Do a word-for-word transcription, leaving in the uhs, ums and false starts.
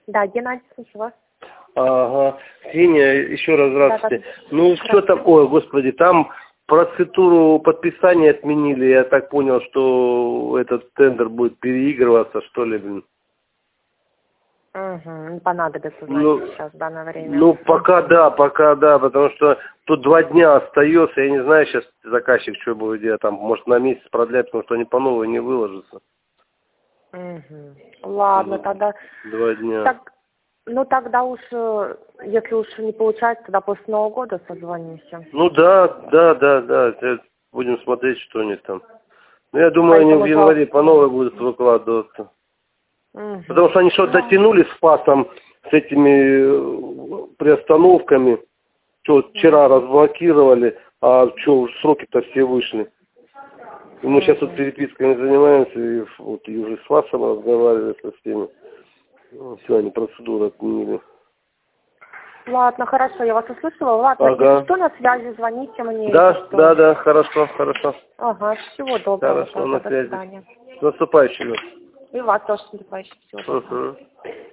Да, Геннадий, слушаю вас. Ага. Ксения, еще раз здравствуйте. Да, да. Ну что там, ой, господи, там процедуру подписания отменили. Я так понял, что этот тендер будет переигрываться, что ли, блин. Угу, не понадобится, значит, Ну, сейчас в данное время. ну, пока да, пока да, потому что тут два дня остается, я не знаю сейчас заказчик, что будет делать, там, может, на месяц продлять, потому что они по новой не выложатся. Угу. Ладно, Ну, тогда... Два дня. Так, ну, тогда уж, э, если уж не получается, тогда после Нового года созвонимся. Ну, да, да, да, да, это будем смотреть, что у них там. Ну, я думаю, они в Поэтому январе по жалко. новой будут выкладываться. Угу. Потому что они что-то дотянули с пасом, с этими э, приостановками. Что, вчера разблокировали, а что, сроки-то все вышли. И мы сейчас вот переписками занимаемся, и вот и уже с Васом разговаривали со всеми. Ну, все, они процедуру отменили. Ладно, хорошо, я вас услышала. Ладно, Ага. если что, на связи, звоните мне. Да, если что. да, да, хорошо, хорошо. Ага, всего доброго. Хорошо, Тогда, на до связи. свидания. С наступающим. И вас тоже, наступающим. Всего доброго. Угу.